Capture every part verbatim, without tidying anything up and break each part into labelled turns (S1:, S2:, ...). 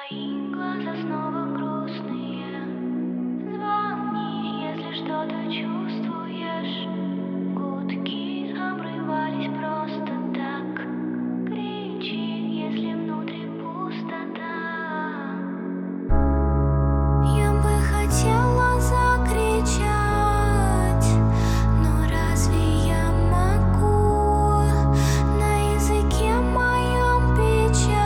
S1: Твои глаза снова грустные. Звони, если что-то чувствуешь. Гудки обрывались просто так. Кричи, если внутри пустота. Я бы хотела закричать, но разве я могу? На языке моем печать,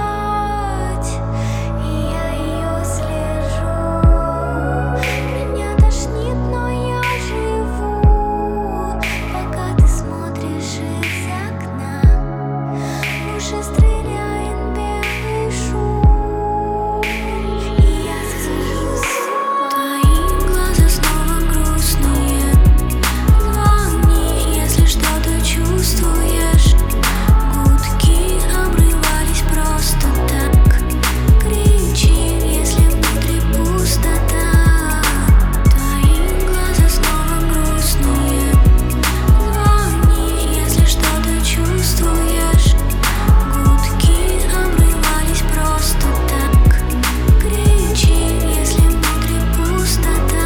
S1: и я ее слежу. Меня тошнит, но я живу, пока ты смотришь из окна. В уши стреляет белый шум, и я сажусь. Твои глаза снова грустные. Звони, если что-то чувствуешь. Гудки обрывались просто так. Кричи, если внутри пустота. Твои глаза снова грустные. Звони, если что-то чувствуешь. Гудки обрывались просто так. Кричи, если внутри пустота.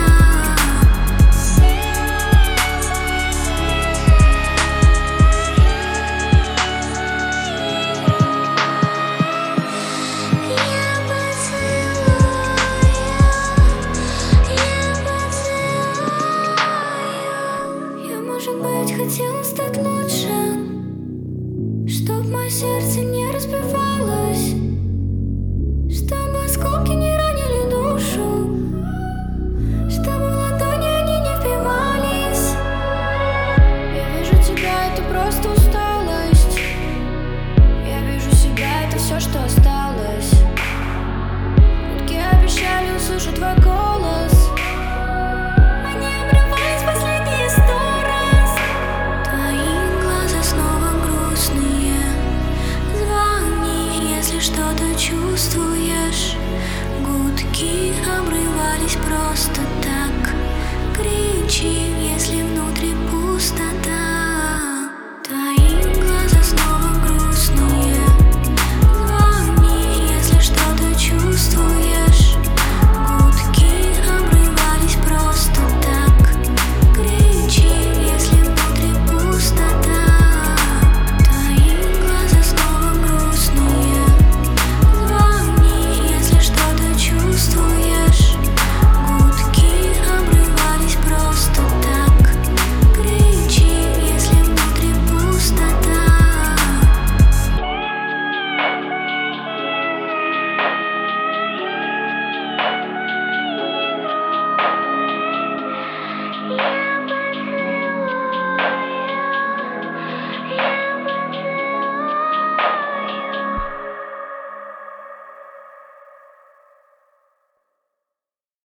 S1: Я поцелую, я поцелую. Я, может быть, хотела стать лучше, чтоб мое сердце не разбивалось, чтобы осколки не ранили душу, чтобы в ладони они не впивались. Я вижу тебя, это просто усталость. Я вижу себя, это все, что осталось. Гудки обещали услышать твой голос. Они обрывались последние сто раз. Твои глаза снова грустные. Звони, если что-то чувствуешь. Гудки обрывались просто так. Кричи, если внутри пустота. Твои глаза снова грустные.